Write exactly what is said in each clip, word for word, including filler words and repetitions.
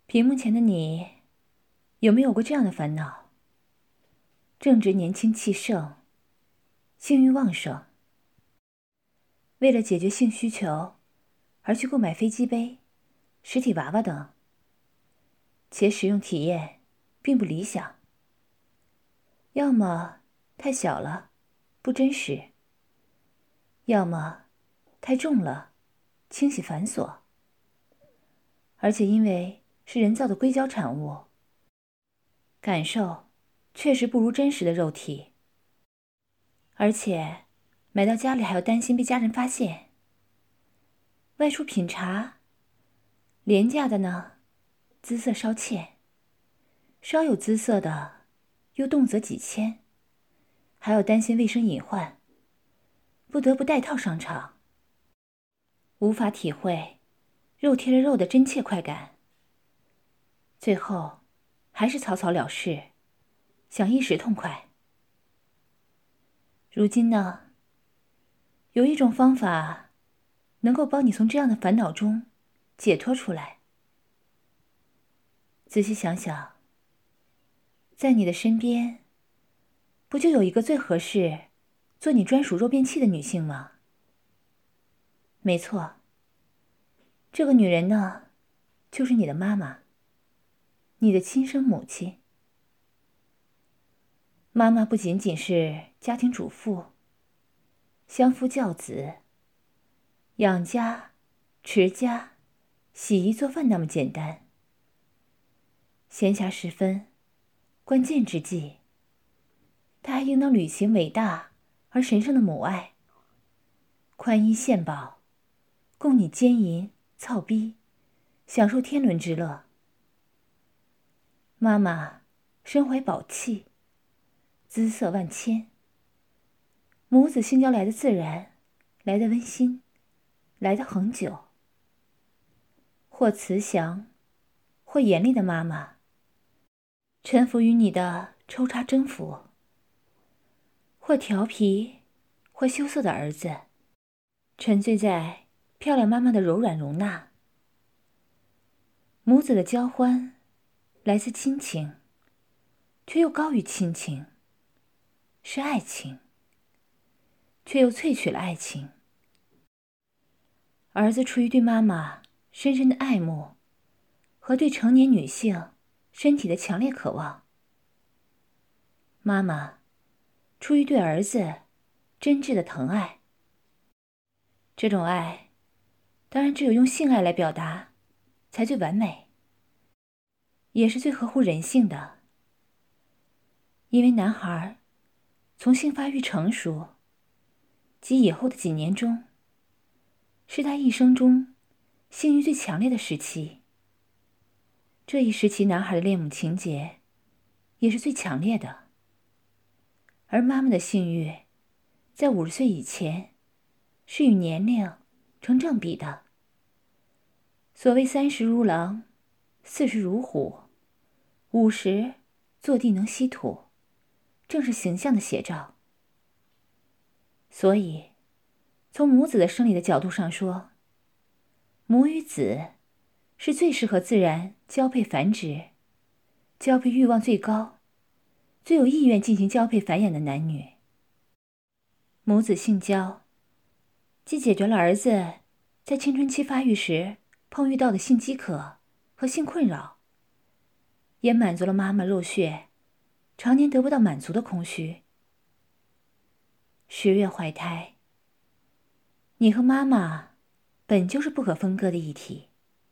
屏幕前的你，有没有过这样的烦恼？正值年轻气盛，性欲旺盛，为了解决性需求而去购买飞机杯、实体娃娃等，且使用体验并不理想，要么太小了，不真实；要么太重了，清洗繁琐。而且因为是人造的硅胶产物，感受确实不如真实的肉体，而且买到家里还要担心被家人发现。外出品茶，廉价的呢，姿色稍欠；稍有姿色的，又动辄几千，还要担心卫生隐患，不得不带套上场，无法体会肉贴了肉的真切快感。最后还是草草了事，想一时痛快。如今呢，有一种方法能够帮你从这样的烦恼中解脱出来。仔细想想，在你的身边，不就有一个最合适做你专属肉便器的女性吗？没错，这个女人呢，就是你的妈妈，你的亲生母亲。妈妈不仅仅是家庭主妇、相夫教子、养家、持家、洗衣做饭那么简单。闲暇时分，关键之际，她还应当履行伟大而神圣的母爱，宽衣献宝，供你奸淫操逼，享受天伦之乐。妈妈身怀宝器，姿色万千，母子性交来的自然，来的温馨，来的恒久。或慈祥，或严厉的妈妈，臣服于你的抽插征服；或调皮，或羞涩的儿子，沉醉在漂亮妈妈的柔软容纳。母子的交欢，来自亲情，却又高于亲情，是爱情，却又萃取了爱情。儿子出于对妈妈深深的爱慕和对成年女性身体的强烈渴望，妈妈出于对儿子真挚的疼爱。这种爱当然只有用性爱来表达才最完美，也是最合乎人性的。因为男孩从性发育成熟及以后的几年中，是他一生中性欲最强烈的时期。这一时期男孩的恋母情节也是最强烈的，而妈妈的性欲在五十岁以前是与年龄成正比的。所谓三十如狼，四十如虎，五十坐地能吸土，正是形象的写照。所以从母子的生理的角度上说，母与子是最适合自然交配繁殖，交配欲望最高，最有意愿进行交配繁衍的男女。母子性交既解决了儿子在青春期发育时碰遇到的性饥渴和性困扰，也满足了妈妈肉血常年得不到满足的空虚。十月怀胎，你和妈妈本就是不可分割的一体，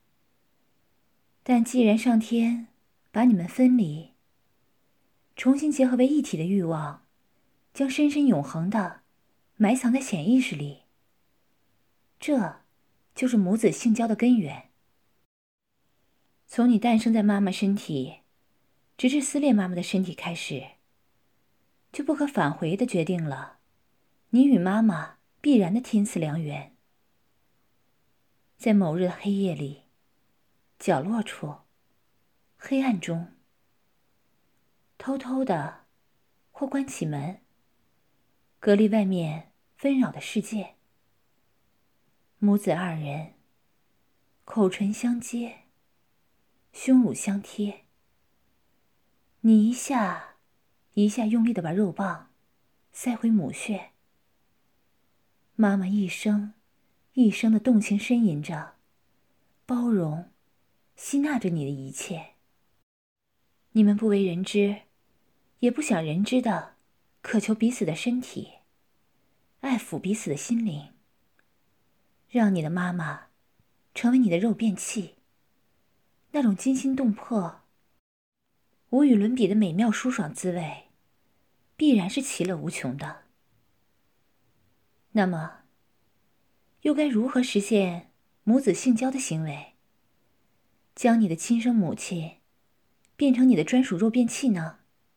但既然上天把你们分离，重新结合为一体的欲望将深深永恒地埋藏在潜意识里，这就是母子性交的根源。从你诞生在妈妈身体直至撕裂妈妈的身体开始，就不可返回地决定了你与妈妈必然的天赐良缘。在某日的黑夜里，角落处，黑暗中，偷偷的或关起门，隔离外面纷扰的世界，母子二人口唇相接， 胸乳相贴。你一下一下用力地把肉棒塞回母穴。妈妈一声一声的动情呻吟着，包容吸纳着你的一切。你们不为人知，也不想人知的渴求彼此的身体，爱抚彼此的心灵，让你的妈妈成为你的肉便器。那种惊心动魄、无与伦比的美妙舒爽滋味，必然是其乐无穷的。那么，又该如何实现母子性交的行为，将你的亲生母亲变成你的专属肉便器呢？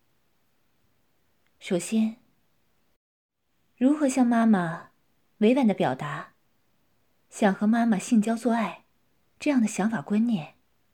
首先，如何向妈妈委婉地表达想和妈妈性交做爱这样的想法观念？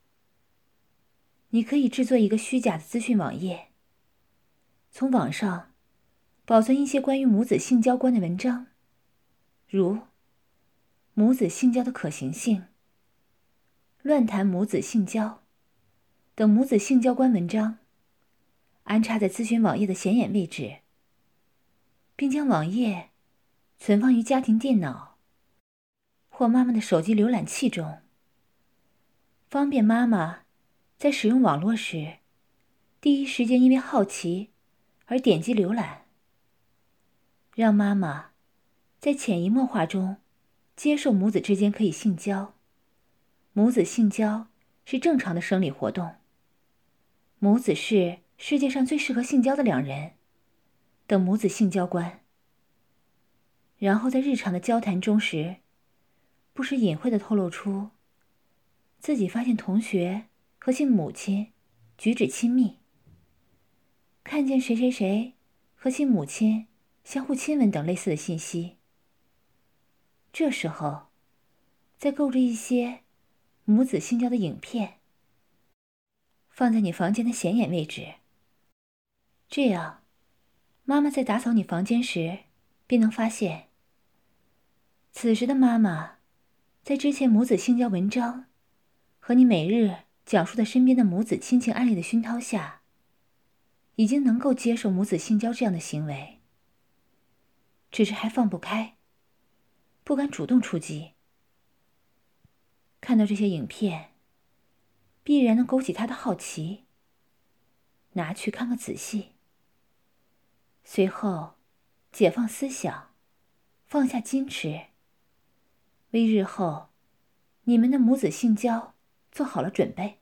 你可以制作一个虚假的资讯网页，从网上保存一些关于母子性交观的文章，如母子性交的可行性、乱谈母子性交等母子性交观文章，安插在咨询网页的显眼位置，并将网页存放于家庭电脑或妈妈的手机浏览器中，方便妈妈在使用网络时第一时间因为好奇而点击浏览，让妈妈在潜移默化中接受母子之间可以性交，母子性交是正常的生理活动，母子是世界上最适合性交的两人等母子性交观。然后在日常的交谈中时，不时隐晦地透露出自己发现同学和其母亲举止亲密，看见谁谁谁和其母亲相互亲吻等类似的信息。这时候，再购置一些母子性交的影片，放在你房间的显眼位置。这样，妈妈在打扫你房间时，便能发现，此时的妈妈在之前母子性交文章和你每日讲述的身边的母子亲情案例的熏陶下，已经能够接受母子性交这样的行为，只是还放不开，不敢主动出击。看到这些影片，必然能勾起他的好奇，拿去看个仔细。随后，解放思想，放下矜持，为日后你们的母子性交做好了准备。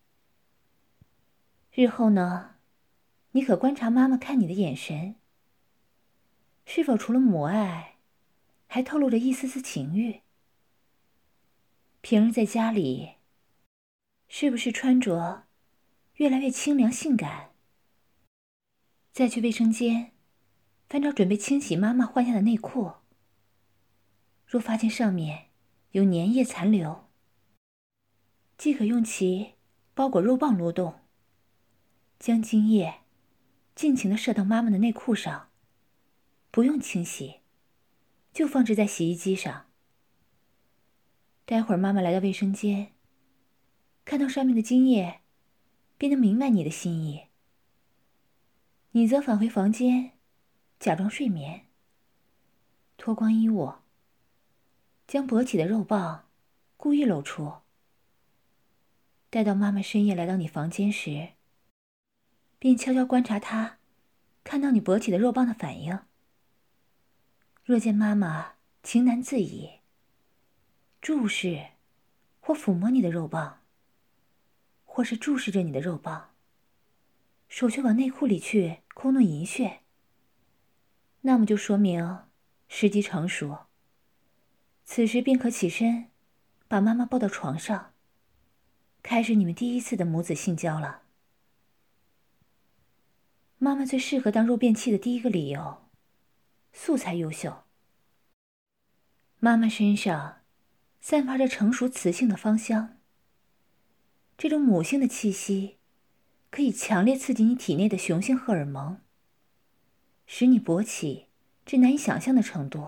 日后呢，你可观察妈妈看你的眼神，是否除了母爱，还透露着一丝丝情欲？平日在家里，是不是穿着越来越清凉性感？再去卫生间翻找准备清洗妈妈换下的内裤，若发现上面有粘液残留，即可用其包裹肉棒蠕动，将精液尽情地射到妈妈的内裤上，不用清洗，就放置在洗衣机上。待会儿妈妈来到卫生间，看到上面的精液，便能明白你的心意。你则返回房间，假装睡眠，脱光衣物，将勃起的肉棒故意露出。待到妈妈深夜来到你房间时，便悄悄观察她看到你勃起的肉棒的反应。若见妈妈情难自已，注视或抚摸你的肉棒，或是注视着你的肉棒，手却往内裤里去抠弄银穴，那么就说明时机成熟。此时便可起身，把妈妈抱到床上，开始你们第一次的母子性交了。妈妈最适合当肉便器的第一个理由，素材优秀。妈妈身上散发着成熟雌性的芳香，这种母性的气息可以强烈刺激你体内的雄性荷尔蒙，使你勃起至难以想象的程度。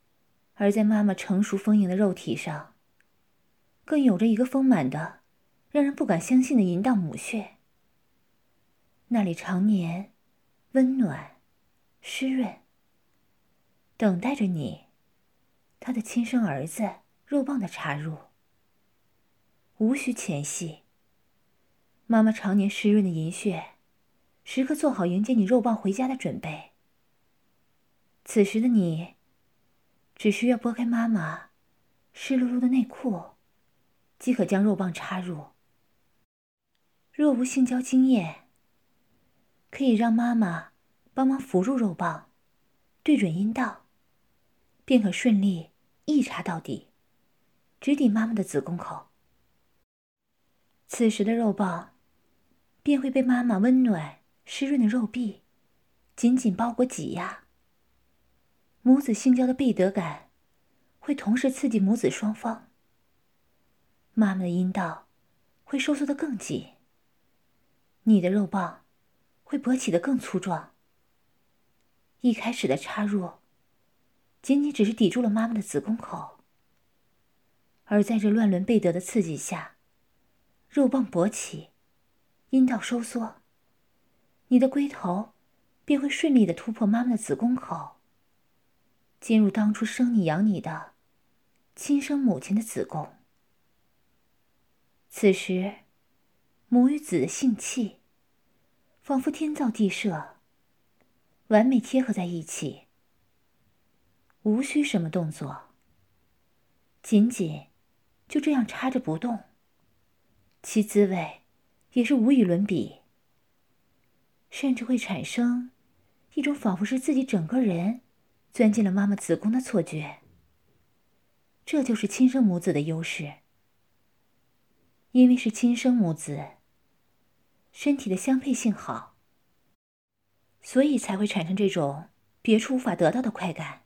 而在妈妈成熟丰盈的肉体上，更有着一个丰满的让人不敢相信的淫荡母穴，那里常年温暖湿润，等待着你，他的亲生儿子肉棒的插入。无需前戏，妈妈常年湿润的银穴时刻做好迎接你肉棒回家的准备。此时的你只需要拨开妈妈湿漉漉的内裤，即可将肉棒插入。若无性交经验，可以让妈妈帮忙扶入肉棒，对准阴道，便可顺利一插到底，直抵妈妈的子宫口。此时的肉棒便会被妈妈温暖湿润的肉壁紧紧包裹挤压，母子性交的倍得感会同时刺激母子双方，妈妈的阴道会收缩得更紧，你的肉棒会勃起得更粗壮。一开始的插入仅仅只是抵住了妈妈的子宫口，而在这乱伦倍得的刺激下，肉棒勃起，阴道收缩，你的龟头便会顺利地突破妈妈的子宫口，进入当初生你养你的亲生母亲的子宫。此时母与子的性器仿佛天造地设，完美贴合在一起，无需什么动作，仅仅就这样插着不动，其滋味也是无与伦比，甚至会产生一种仿佛是自己整个人钻进了妈妈子宫的错觉。这就是亲生母子的优势，因为是亲生母子，身体的相配性好，所以才会产生这种别处无法得到的快感。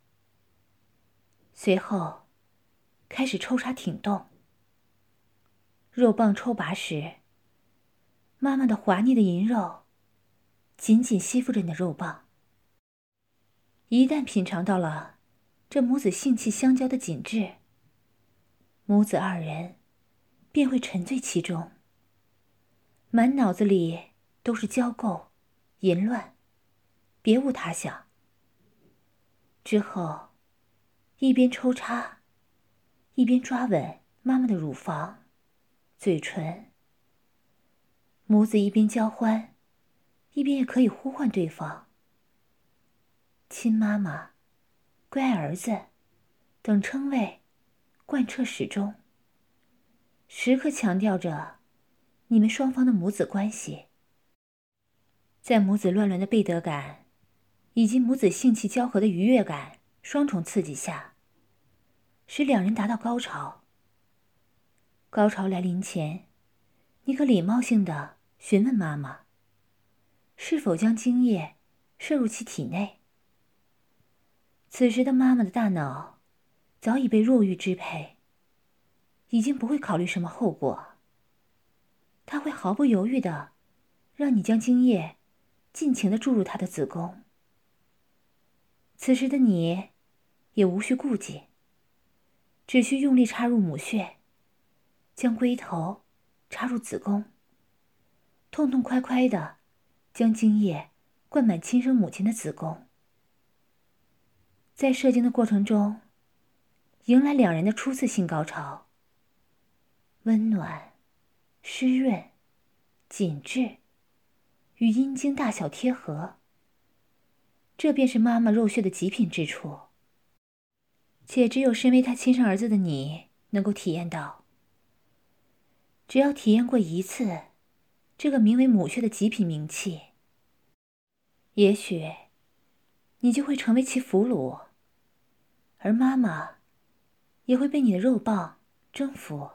随后开始抽插挺动，肉棒抽拔时，妈妈的滑腻的银肉紧紧吸附着你的肉棒。一旦品尝到了这母子性器相交的紧致，母子二人便会沉醉其中，满脑子里都是交媾淫乱，别无他想。之后一边抽插一边抓吻妈妈的乳房嘴唇，母子一边交欢，一边也可以呼唤对方亲妈妈、乖儿子等称谓贯彻始终，时刻强调着你们双方的母子关系。在母子乱伦的倍得感以及母子性器交合的愉悦感双重刺激下，使两人达到高潮。高潮来临前，你可礼貌性地询问妈妈是否将精液摄入其体内。此时的妈妈的大脑早已被肉欲支配，已经不会考虑什么后果，她会毫不犹豫地让你将精液尽情地注入她的子宫。此时的你也无需顾忌，只需用力插入母穴，将龟头插入子宫，痛痛快快地将精液灌满亲生母亲的子宫。在射精的过程中，迎来两人的初次性高潮，温暖、湿润、紧致，与阴茎大小贴合，这便是妈妈肉穴的极品之处，且只有身为她亲生儿子的你能够体验到。只要体验过一次这个名为母穴的极品名器，也许你就会成为其俘虏，而妈妈也会被你的肉棒征服。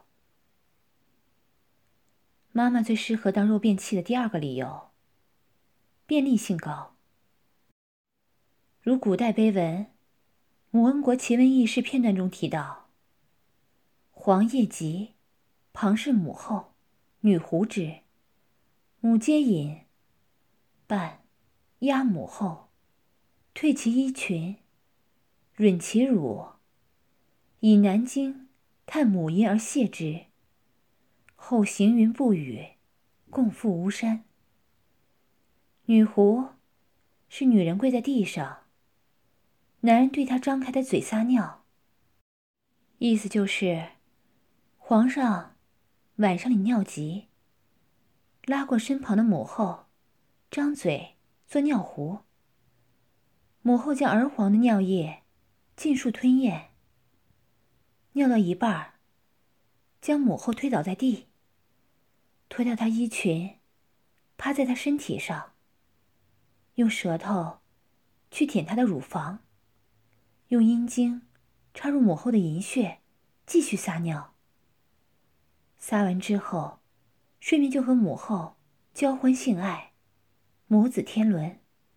妈妈最适合当肉便器的第二个理由，便利性高。如古代碑文《母恩国奇闻异事》片段中提到，黄叶疾，旁氏母后，女胡之，母皆饮，半压母后，退其衣裙，吮其乳，以南经探母阴而泻之， 后行云布雨，共赴巫山。女狐是女人跪在地上，男人对她张开的嘴撒尿，意思就是皇上晚上里尿急，拉过身旁的母后，张嘴做尿壶，母后将儿皇的尿液尽数吞咽，尿到一半，将母后推倒在地，脱掉她衣裙，趴在她身体上，用舌头去舔她的乳房，用阴茎插入母后的阴穴，继续撒尿。撒完之后，顺便就和母后交欢性爱，母子天伦。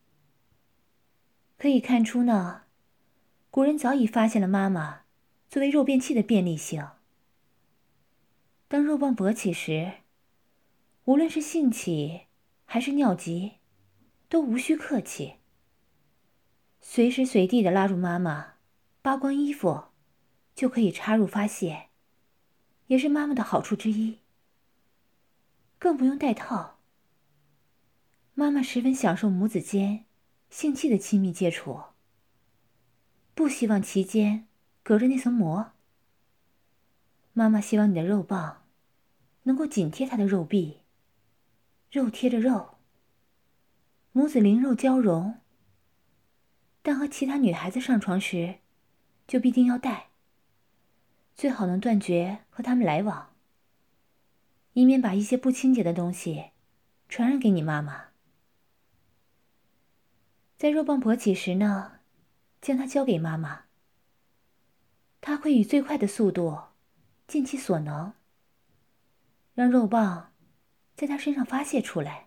可以看出呢，古人早已发现了妈妈作为肉便器的便利性。当肉棒勃起时，无论是性起还是尿急，都无需客气，随时随地的拉住妈妈，扒光衣服就可以插入发泄，也是妈妈的好处之一。更不用带套。妈妈十分享受母子间性器的亲密接触，不希望其间隔着那层膜。妈妈希望你的肉棒能够紧贴她的肉壁，肉贴着肉，母子灵肉交融。但和其他女孩子上床时，就必定要带，最好能断绝和她们来往，以免把一些不清洁的东西传染给你妈妈。在肉棒勃起时呢，将它交给妈妈，她会以最快的速度尽其所能，让肉棒在她身上发泄出来。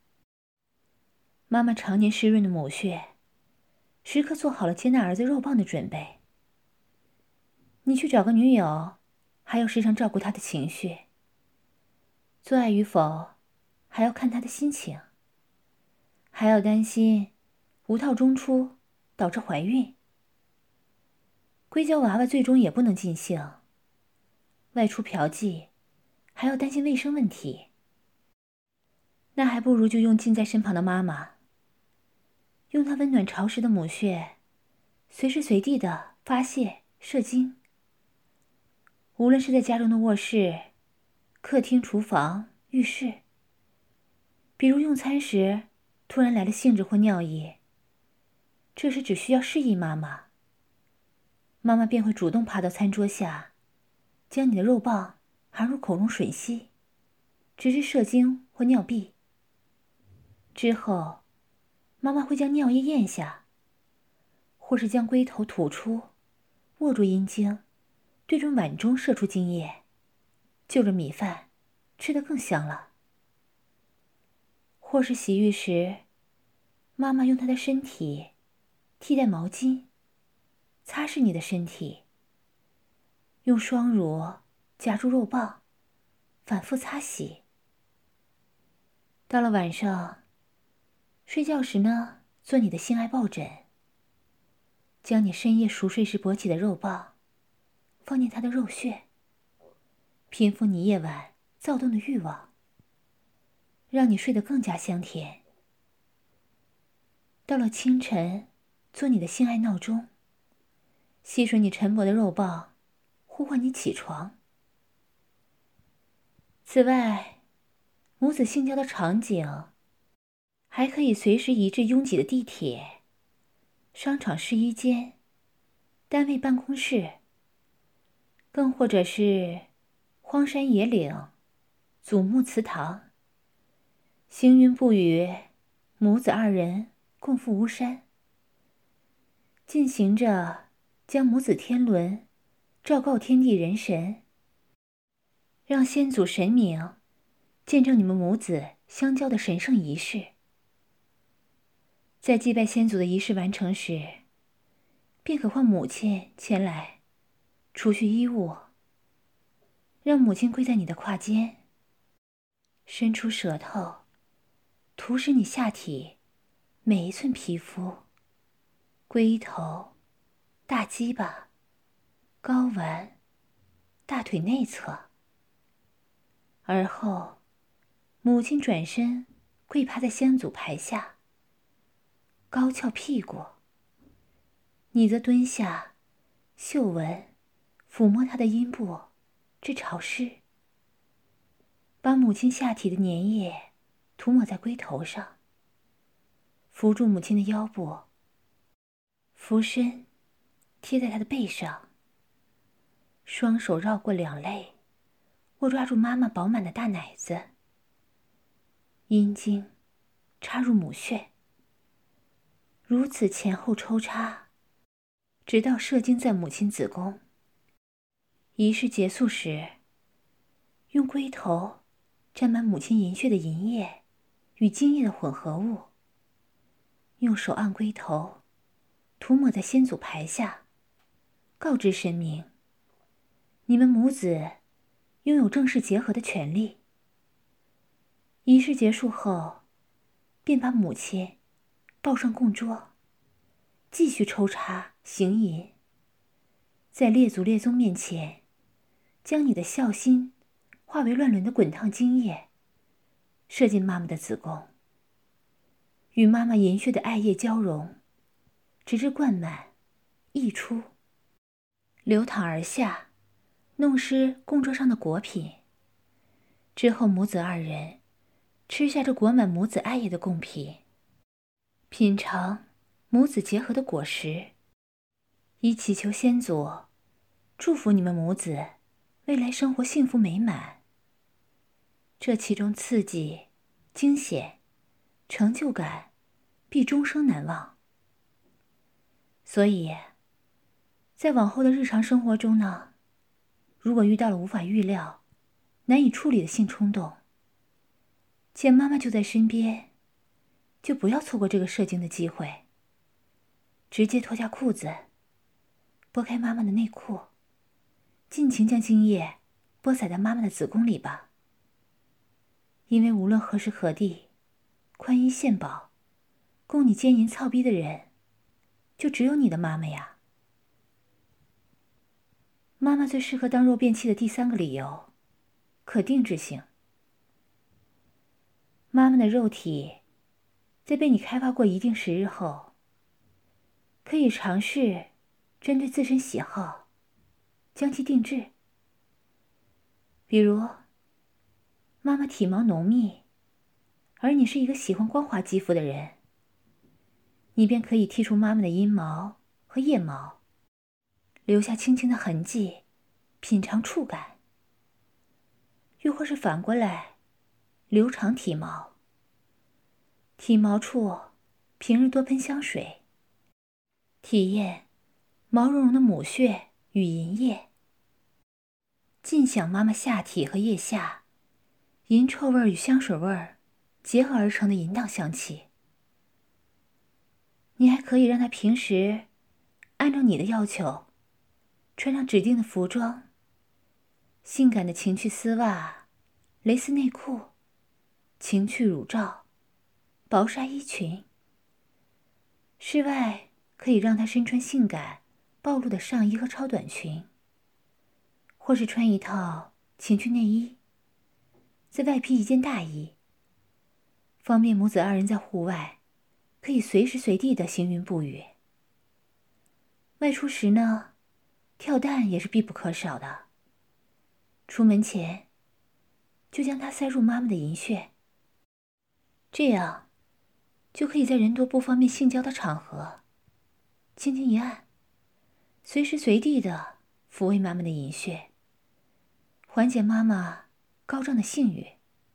妈妈常年湿润的母穴，时刻做好了接纳儿子肉棒的准备。你去找个女友，还要时常照顾她的情绪，做爱与否还要看她的心情，还要担心无套中出导致怀孕。硅胶娃娃最终也不能尽兴，外出嫖妓还要担心卫生问题。那还不如就用近在身旁的妈妈，用她温暖潮湿的母穴，随时随地的发泄射精。无论是在家中的卧室、客厅、厨房、浴室，比如用餐时突然来了兴致或尿意，这时只需要示意妈妈，妈妈便会主动爬到餐桌下，将你的肉棒含入口中吮吸，直至射精或尿闭。之后，妈妈会将尿液咽下，或是将龟头吐出，握住阴茎，对准碗中射出精液，就着米饭吃得更香了。或是洗浴时，妈妈用她的身体替代毛巾，擦拭你的身体，用双乳夹住肉棒，反复擦洗。到了晚上，睡觉时呢，做你的性爱抱枕，将你深夜熟睡时勃起的肉棒放进他的肉穴，平复你夜晚躁动的欲望，让你睡得更加香甜。到了清晨，做你的性爱闹钟，吸吮你沉薄的肉棒，呼唤你起床。此外，母子性交的场景还可以随时移至拥挤的地铁、商场试衣间、单位办公室，更或者是荒山野岭、祖墓祠堂。行云布雨，母子二人共赴巫山，进行着将母子天伦昭告天地人神，让先祖神明见证你们母子相交的神圣仪式。在祭拜先祖的仪式完成时，便可唤母亲前来除去衣物，让母亲跪在你的胯间，伸出舌头涂拭你下体每一寸皮肤，龟头、大鸡巴、睾丸、大腿内侧， 而后，母亲转身跪趴在先祖牌下，高翘屁股，你则蹲下，嗅闻，抚摸她的阴部，至潮湿，把母亲下体的粘液涂抹在龟头上，扶住母亲的腰部，俯身贴在她的背上，双手绕过两肋，握抓住妈妈饱满的大奶子，阴茎插入母穴，如此前后抽插，直到射精在母亲子宫。仪式结束时，用龟头沾满母亲银穴的银液与精液的混合物，用手按龟头，涂抹在先祖牌下，告知神明，你们母子拥有正式结合的权利。仪式结束后，便把母亲抱上供桌，继续抽插行淫，在列祖列宗面前，将你的孝心化为乱伦的滚烫精液，射进妈妈的子宫，与妈妈银穴的爱液交融，直至灌满溢出，流淌而下，弄湿供桌上的果品。之后母子二人吃下这裹满母子爱液的贡品，品尝母子结合的果实，以祈求先祖祝福你们母子未来生活幸福美满。这其中刺激、惊险、成就感必终生难忘。所以在往后的日常生活中呢，如果遇到了无法预料、难以处理的性冲动，见妈妈就在身边，就不要错过这个射精的机会，直接脱下裤子，拨开妈妈的内裤，尽情将精液播撒在妈妈的子宫里吧。因为无论何时何地，宽衣献宝，供你奸淫操逼的人，就只有你的妈妈呀。妈妈最适合当肉便器的第三个理由，可定制性。妈妈的肉体在被你开发过一定时日后，可以尝试针对自身喜好将其定制。比如妈妈体毛浓密，而你是一个喜欢光滑肌肤的人，你便可以剔除妈妈的阴毛和腋毛，留下轻轻的痕迹，品尝触感。又或是反过来，留长体毛，体毛处平日多喷香水，体验毛茸茸的母穴与银液，尽享妈妈下体和腋下银臭味与香水味结合而成的淫荡香气。你还可以让她平时按照你的要求穿上指定的服装，性感的情趣丝袜、蕾丝内裤、情趣乳罩、薄纱衣裙。室外可以让她身穿性感暴露的上衣和超短裙，或是穿一套情趣内衣，再外披一件大衣，方便母子二人在户外可以随时随地的行云布雨。外出时呢，跳蛋也是必不可少的。出门前就将它塞入妈妈的银穴，这样就可以在人多不方便性交的场合轻轻一按，随时随地的抚慰妈妈的银穴，缓解妈妈高涨的性欲。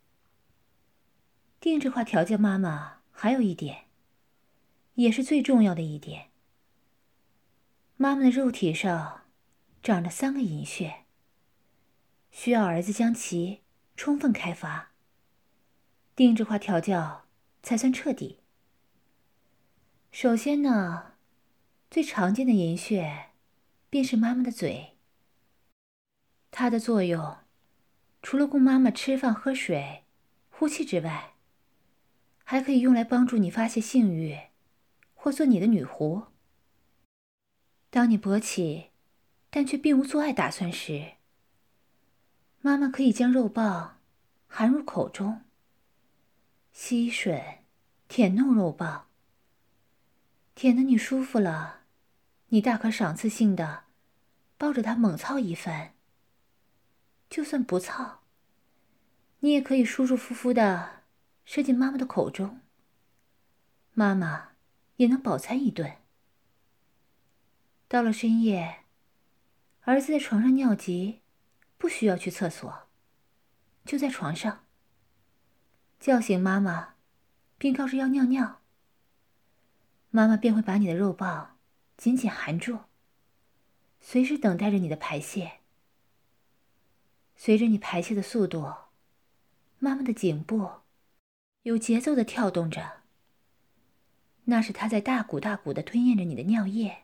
定制化调教妈妈还有一点，也是最重要的一点，妈妈的肉体上长着三个银穴，需要儿子将其充分开发，定制化调教才算彻底。首先呢，最常见的银穴便是妈妈的嘴，它的作用除了供妈妈吃饭喝水呼气之外，还可以用来帮助你发泄性欲，或做你的女狐。当你勃起但却并无做爱打算时，妈妈可以将肉棒含入口中，吸吮，舔弄肉棒。舔得你舒服了，你大可赏赐性的抱着它猛操一番。就算不操，你也可以舒舒服服的射进妈妈的口中，妈妈也能饱餐一顿。到了深夜，儿子在床上尿急，不需要去厕所，就在床上，叫醒妈妈，并告知要尿尿，妈妈便会把你的肉棒紧紧含住，随时等待着你的排泄。随着你排泄的速度，妈妈的颈部有节奏地跳动着，那是她在大股大股地吞咽着你的尿液。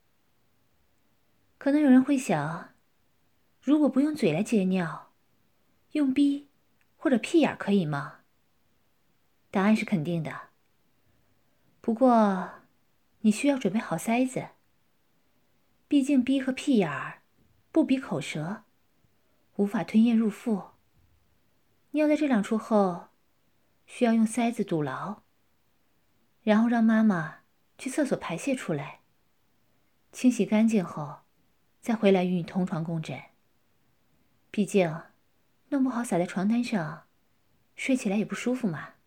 可能有人会想，如果不用嘴来接尿，用逼或者屁眼可以吗？答案是肯定的。不过，你需要准备好塞子，毕竟逼和屁眼儿不比口舌，无法吞咽入腹。尿在这两处后，需要用塞子堵牢，然后让妈妈去厕所排泄出来，清洗干净后，再回来与你同床共枕。毕竟，弄不好洒在床单上，睡起来也不舒服嘛。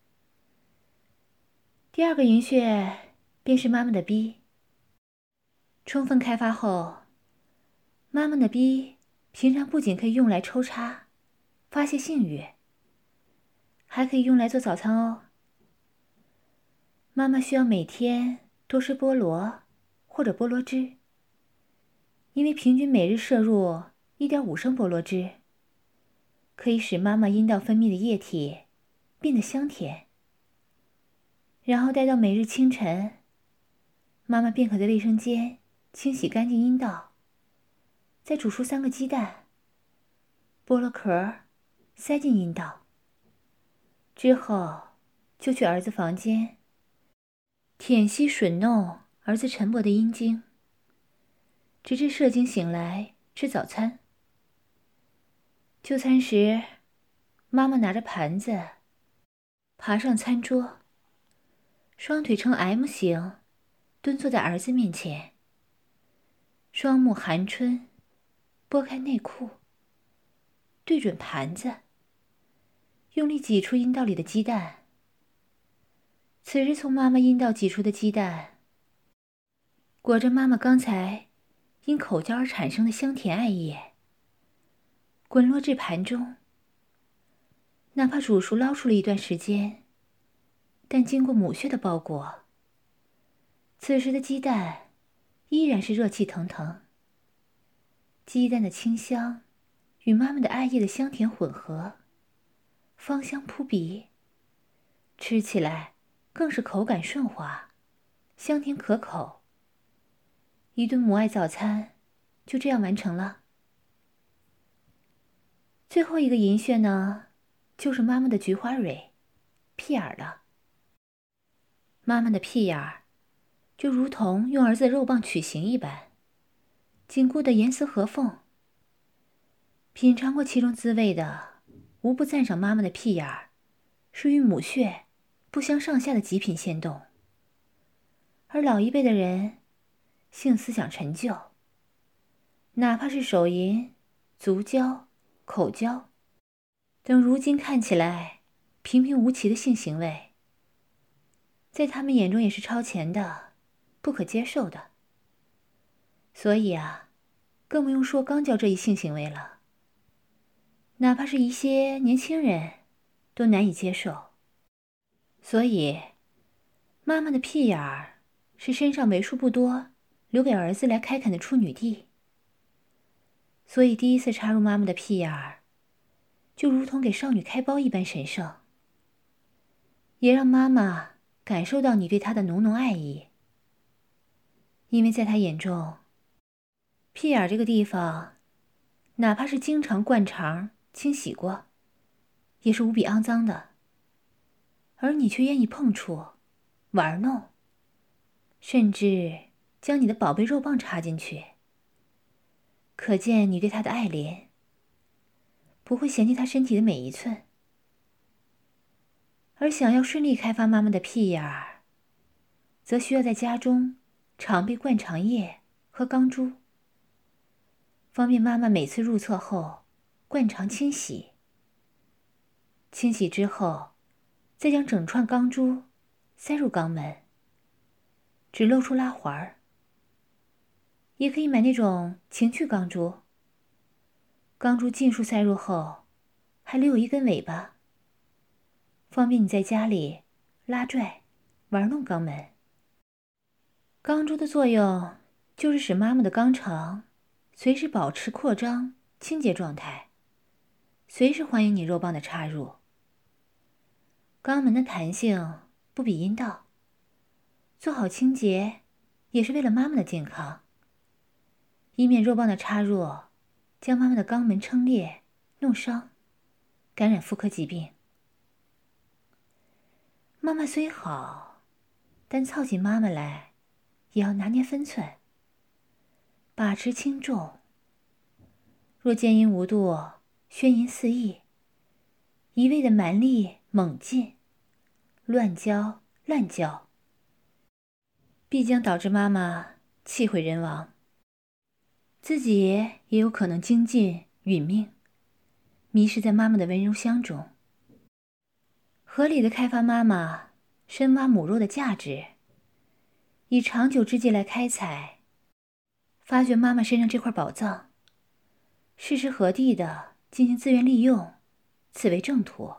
第二个营穴便是妈妈的逼。充分开发后，妈妈的逼平常不仅可以用来抽插、发泄性欲，还可以用来做早餐哦。妈妈需要每天多吃菠萝或者菠萝汁，因为平均每日摄入 一点五 升菠萝汁，可以使妈妈阴道分泌的液体变得香甜。然后待到每日清晨，妈妈便可在卫生间清洗干净阴道，再煮出三个鸡蛋，剥了壳塞进阴道，之后就去儿子房间舔吸吮弄儿子沉薄的阴茎，直至射精醒来吃早餐。就餐时，妈妈拿着盘子爬上餐桌，双腿呈 M 形蹲坐在儿子面前，双目含春，拨开内裤，对准盘子，用力挤出阴道里的鸡蛋。此时从妈妈阴道挤出的鸡蛋，裹着妈妈刚才因口交而产生的香甜艾叶，滚落至盘中。哪怕煮熟捞出了一段时间，但经过母穴的包裹，此时的鸡蛋依然是热气腾腾。鸡蛋的清香与妈妈的艾叶的香甜混合，芳香扑鼻，吃起来更是口感顺滑，香甜可口。一顿母爱早餐就这样完成了。最后一个银穴呢，就是妈妈的菊花蕊，屁眼了。妈妈的屁眼儿就如同用儿子的肉棒取形一般，紧固的严丝合缝。品尝过其中滋味的，无不赞赏妈妈的屁眼儿是与母穴不相上下的极品仙动。而老一辈的人性思想陈旧，哪怕是手淫、足交、口交等如今看起来平平无奇的性行为，在他们眼中也是超前的，不可接受的。所以啊，更不用说肛交这一性行为了，哪怕是一些年轻人都难以接受。所以妈妈的屁眼儿是身上为数不多留给儿子来开垦的处女地。所以第一次插入妈妈的屁眼儿，就如同给少女开包一般神圣，也让妈妈感受到你对她的浓浓爱意。因为在她眼中，屁眼这个地方，哪怕是经常灌肠清洗过，也是无比肮脏的，而你却愿意碰触、玩弄，甚至将你的宝贝肉棒插进去，可见你对她的爱怜，不会嫌弃她身体的每一寸。 而想要顺利开发妈妈的屁眼儿，则需要在家中常备灌肠液和钢珠，方便妈妈每次入厕后灌肠清洗。清洗之后，再将整串钢珠塞入肛门，只露出拉环儿。也可以买那种情趣钢珠，钢珠尽数塞入后，还留有一根尾巴，方便你在家里拉拽玩弄肛门。钢珠的作用就是使妈妈的肛肠随时保持扩张清洁状态，随时欢迎你肉棒的插入。肛门的弹性不比阴道，做好清洁也是为了妈妈的健康，以免肉棒的插入将妈妈的肛门撑裂弄伤，感染妇科疾病。妈妈虽好，但操起妈妈来也要拿捏分寸，把持轻重。若奸淫无度，宣淫肆意，一味的蛮力猛进，乱教滥教，必将导致妈妈气毁人亡，自己也有可能精尽殒命，迷失在妈妈的温柔乡中。合理的开发妈妈深挖母肉的价值，以长久之计来开采，发掘妈妈身上这块宝藏，适时合地的进行资源利用，此为正途。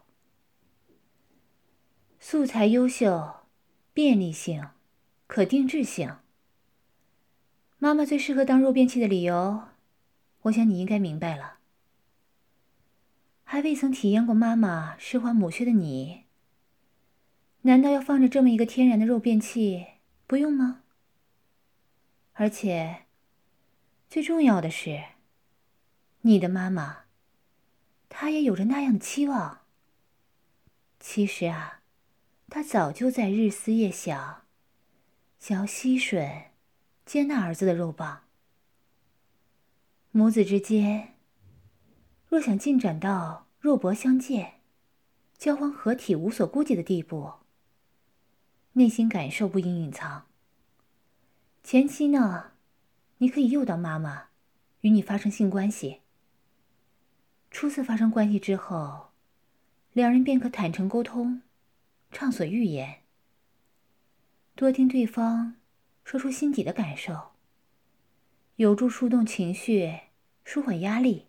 素材优秀，便利性，可定制性。妈妈最适合当肉便器的理由，我想你应该明白了。还未曾体验过妈妈湿滑母穴的你，难道要放着这么一个天然的肉便器不用吗？而且最重要的是，你的妈妈她也有着那样的期望。其实啊，她早就在日思夜想，想要吸吮接纳儿子的肉棒。母子之间若想进展到肉搏相见，交欢合体无所顾忌的地步，内心感受不应隐藏。前期呢，你可以诱导妈妈与你发生性关系。初次发生关系之后，两人便可坦诚沟通，畅所欲言，多听对方说出心底的感受，有助疏动情绪，舒缓压力。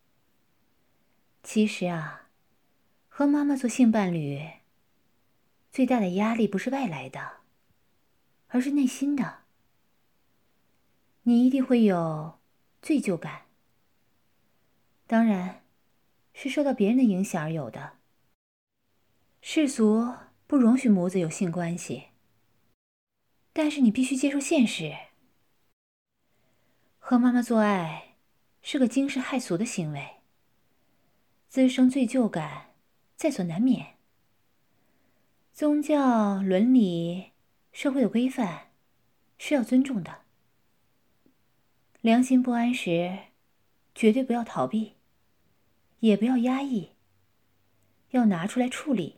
其实啊，和妈妈做性伴侣，最大的压力不是外来的，而是内心的。你一定会有罪疚感，当然是受到别人的影响而有的。世俗不容许母子有性关系，但是你必须接受现实。和妈妈做爱是个惊世骇俗的行为，滋生罪疚感在所难免。宗教、伦理、社会的规范是要尊重的。良心不安时，绝对不要逃避，也不要压抑，要拿出来处理。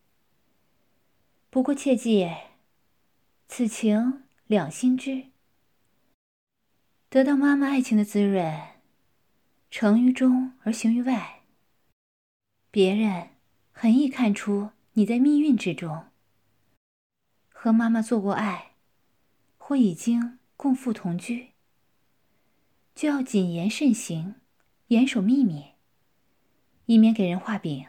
不过切记，此情两心知。得到妈妈爱情的滋润，成于中而行于外，别人很易看出你在蜜运之中。和妈妈做过爱，或已经共赴同居，就要谨言慎行，严守秘密，以免给人画饼。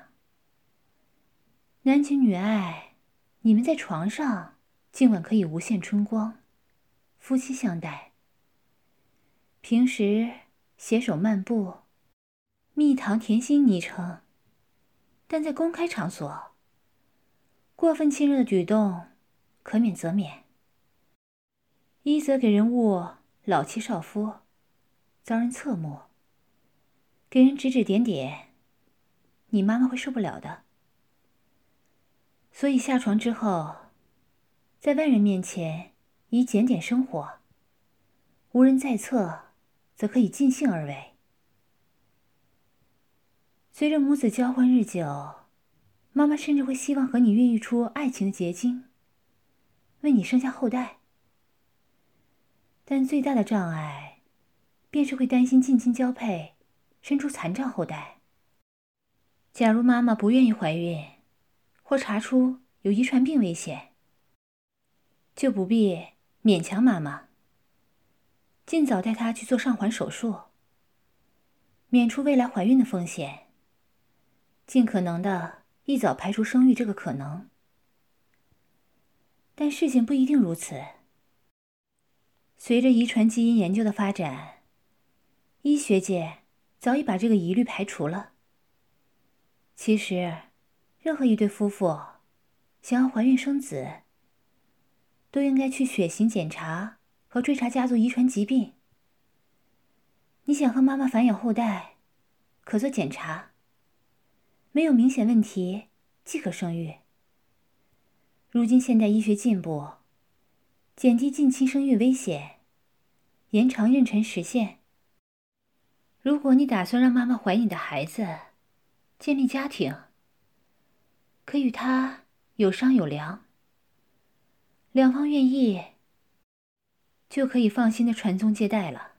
男情女爱，你们在床上尽管可以无限春光，夫妻相待。平时携手漫步，蜜糖甜心昵称，但在公开场所，过分亲热的举动可免则免。一则给人误老妻少夫，遭人侧目，给人指指点点，你妈妈会受不了的。所以下床之后，在外人面前以检点生活，无人在侧，则可以尽兴而为。随着母子交欢日久， 妈妈甚至会希望和你孕育出爱情的结晶，为你生下后代。但最大的障碍，便是会担心近亲交配，生出残障后代。假如妈妈不愿意怀孕，或查出有遗传病危险，就不必勉强妈妈，尽早带她去做上环手术，免除未来怀孕的风险，尽可能的一早排除生育这个可能。但事情不一定如此。随着遗传基因研究的发展，医学界早已把这个疑虑排除了。其实，任何一对夫妇想要怀孕生子，都应该去血型检查和追查家族遗传疾病。你想和妈妈繁衍后代，可做检查，没有明显问题即可生育。如今现代医学进步，减低近亲生育危险，延长妊娠时限。如果你打算让妈妈怀你的孩子，建立家庭，可与她有商有量，两方愿意，就可以放心的传宗接代了。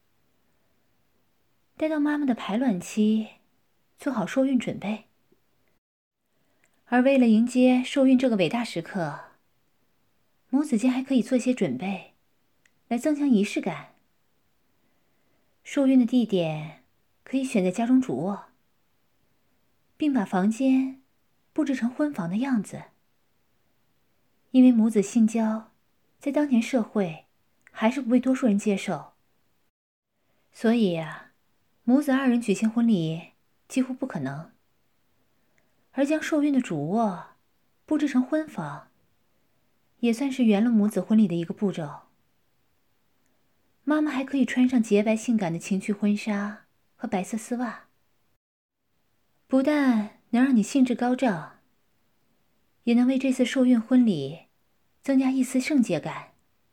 待到妈妈的排卵期，做好受孕准备。而为了迎接受孕这个伟大时刻，母子间还可以做些准备，来增强仪式感。受孕的地点可以选在家中主卧，并把房间布置成婚房的样子。因为母子性交在当前社会还是不被多数人接受，所以啊，母子二人举行婚礼几乎不可能。而将受孕的主卧布置成婚房，也算是圆了母子婚礼的一个步骤。妈妈还可以穿上洁白性感的情趣婚纱和白色丝袜，不但能让你兴致高涨，也能为这次受孕婚礼增加一丝圣洁感。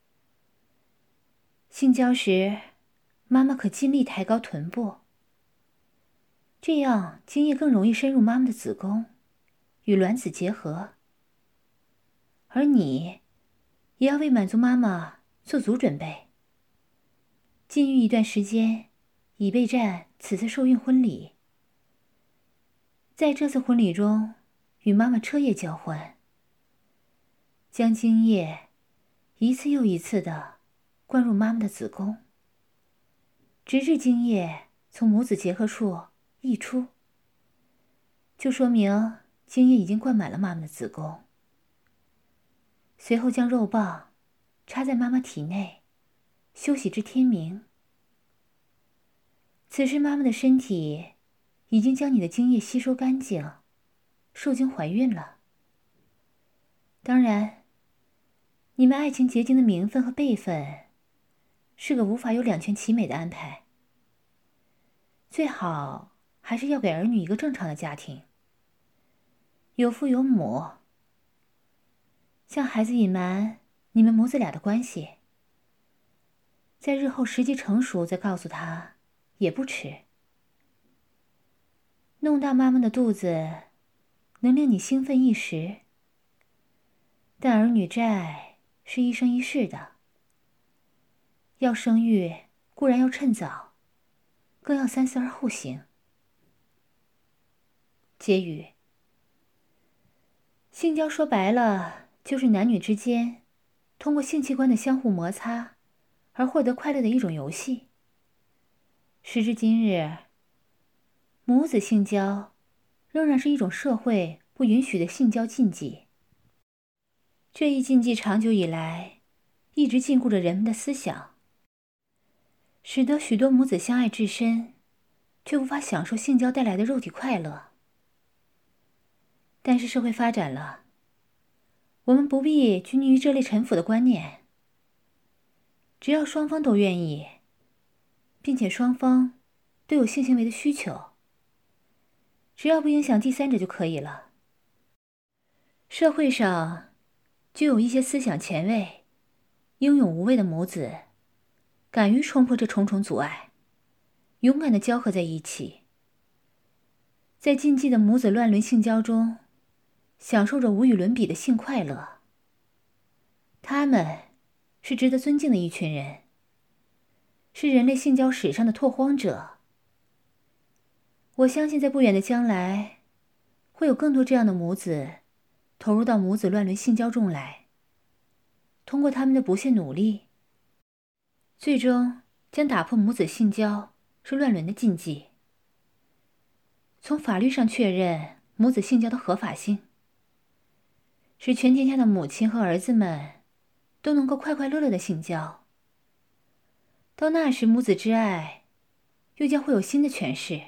性交时，妈妈可尽力抬高臀部，这样精液更容易深入妈妈的子宫，与卵子结合。而你也要为满足妈妈做足准备，禁欲一段时间，以备战此次受孕婚礼。在这次婚礼中，与妈妈彻夜交欢，将精液一次又一次地灌入妈妈的子宫，直至精液从母子结合处溢出，就说明精液已经灌满了妈妈的子宫。随后将肉棒插在妈妈体内，休息至天明。此时妈妈的身体已经将你的精液吸收干净，受精怀孕了。当然，你们爱情结晶的名分和辈分是个无法有两全其美的安排。最好还是要给儿女一个正常的家庭，有父有母，向孩子隐瞒你们母子俩的关系，在日后时机成熟再告诉他也不迟。弄大妈妈的肚子能令你兴奋一时，但儿女债是一生一世的。要生育固然要趁早，更要三思而后行。结语：性交说白了就是男女之间通过性器官的相互摩擦而获得快乐的一种游戏。时至今日，母子性交仍然是一种社会不允许的性交禁忌。这一禁忌长久以来一直禁锢着人们的思想，使得许多母子相爱至深，却无法享受性交带来的肉体快乐。但是社会发展了，我们不必拘泥于这类陈腐的观念。只要双方都愿意，并且双方都有性行为的需求，只要不影响第三者就可以了。社会上就有一些思想前卫、英勇无畏的母子，敢于冲破这重重阻碍，勇敢地交合在一起。在禁忌的母子乱伦性交中， 享受着无与伦比的性快乐。他们是值得尊敬的一群人，是人类性交史上的拓荒者。我相信在不远的将来，会有更多这样的母子投入到母子乱伦性交中来，通过他们的不懈努力，最终将打破母子性交是乱伦的禁忌，从法律上确认母子性交的合法性，使全天下的母亲和儿子们都能够快快乐乐的性交。到那时，母子之爱又将会有新的诠释。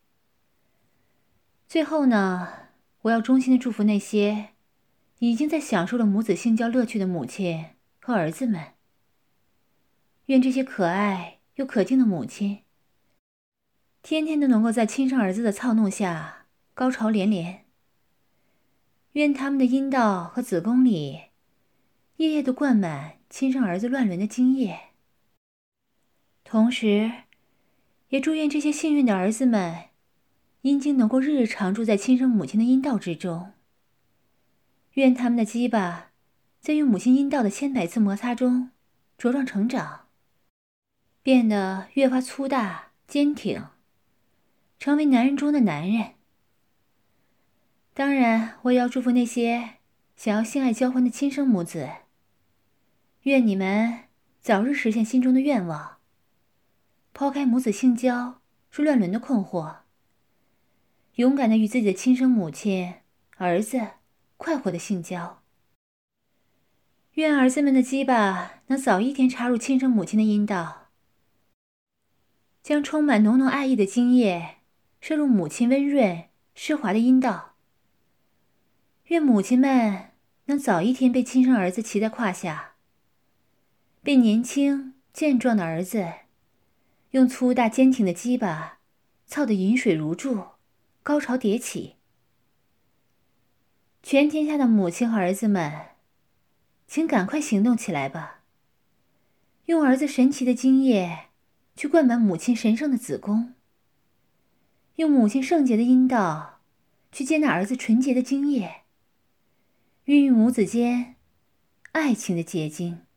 最后呢，我要衷心的祝福那些已经在享受了母子性交乐趣的母亲和儿子们。愿这些可爱又可敬的母亲，天天都能够在亲生儿子的操弄下高潮连连。愿他们的阴道和子宫里夜夜都灌满亲生儿子乱伦的精液。同时，也祝愿这些幸运的儿子们阴茎能够日日常驻在亲生母亲的阴道之中。愿他们的鸡巴在与母亲阴道的千百次摩擦中茁壮成长，变得越发粗大坚挺，成为男人中的男人。当然，我也要祝福那些想要性爱交欢的亲生母子，愿你们早日实现心中的愿望，抛开母子性交是乱伦的困惑，勇敢地与自己的亲生母亲、儿子快活的性交。愿儿子们的鸡巴能早一天插入亲生母亲的阴道，将充满浓浓爱意的精液射入母亲温润湿滑的阴道。愿母亲们能早一天被亲生儿子骑在胯下，被年轻健壮的儿子用粗大坚挺的鸡巴操得饮水如注，高潮迭起。全天下的母亲和儿子们，请赶快行动起来吧，用儿子神奇的精液去灌满母亲神圣的子宫，用母亲圣洁的阴道去接纳儿子纯洁的精液，孕育母子间爱情的结晶。